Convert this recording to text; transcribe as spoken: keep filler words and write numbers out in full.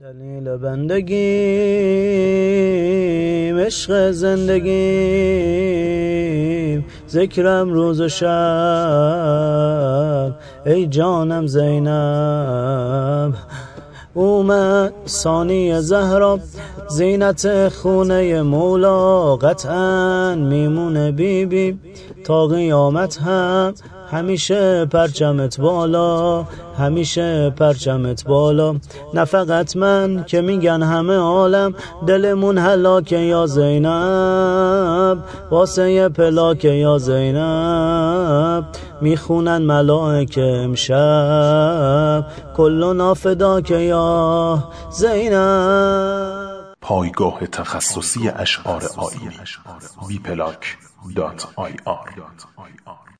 دلیل بندگیم عشق زندگیم، ذکرم روز و شب ای جانم زینب. اومد ثانی زهرا زینت خونه مولا، قطعا میمونه بی بی تا قیامت هم همیشه پرچمت بالا، همیشه پرچمت بالا. نه فقط من که میگن همه عالم، دلمون هلاکه یا زینب، واسه پلاک یا زینب. میخونن ملائکه امشب کلنا فداک یا زینب. پایگاه تخصصی اشعار آیینی بی پلاک دات آی آر